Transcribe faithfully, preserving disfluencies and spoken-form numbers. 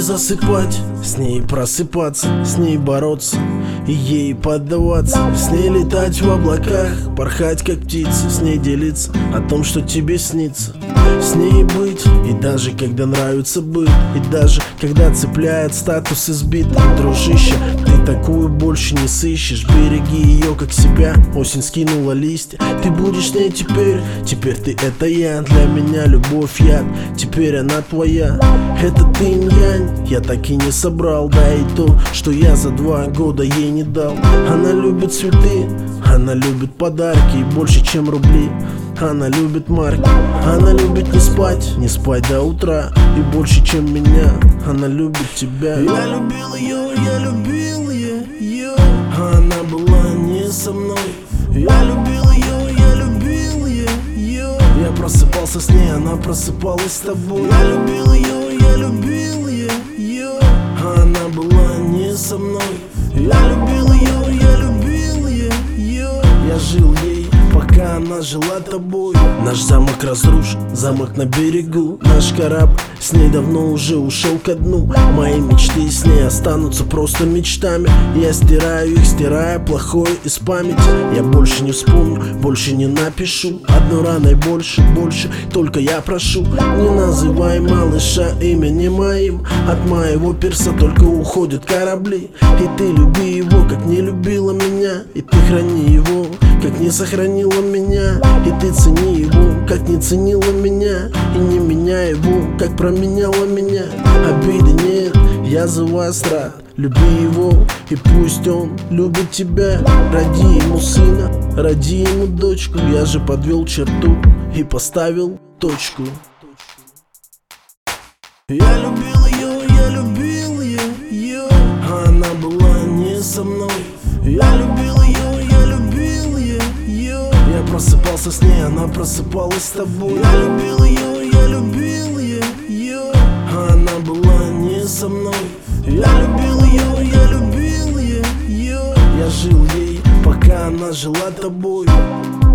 засыпать, с ней просыпаться, с ней бороться и ей поддаваться, с ней летать в облаках, порхать как птица, с ней делиться о том, что тебе снится, с ней быть, и даже когда нравится быт, и даже когда цепляет статус избитый. Дружище, ты такую больше не сыщешь, береги ее как себя. Осень скинула листья, ты будешь с ней теперь. Теперь ты это я, для меня любовь яд, теперь она твоя. Это ты инь-янь, я так и не собрал, да и то, что я за два года ей не дал. Она любит цветы, она любит подарки, и больше чем рубли. Она любит марки, она любит не спать, не спать до утра, и больше чем меня, она любит тебя. Я любил ее, я любил ее, а она была не со мной. Я любил ее, я любил ее, я просыпался с ней, она просыпалась с тобой. Я любил ее, я любил ее, а она была не со мной. Я любил ее, я любил ее, я жил ей, пока она жила тобой. Наш замок разрушен, замок на берегу. Наш корабль с ней давно уже ушел ко дну. Мои мечты с ней останутся просто мечтами. Я стираю их, стирая плохое из памяти. Я больше не вспомню, больше не напишу. Одной раной больше, больше, только я прошу, не называй малыша именем моим. От моего пирса только уходят корабли. И ты люби его, как не любила меня, и ты храни его, как не сохранила меня. И ты цени его, как не ценила меня, и не меняй его, как променяла меня. Обиды нет, я за вас рад. Люби его, и пусть он любит тебя. Роди ему сына, роди ему дочку. Я же подвел черту и поставил точку. Я любил ее, я любил ее, а она была не со мной. Я любил ее, я любил ее, я просыпался с ней, она просыпалась с тобой. Я любил ее, я любил ее, а она была не со мной. Я любил ее, я любил ее, я жил ей, пока она жила тобой.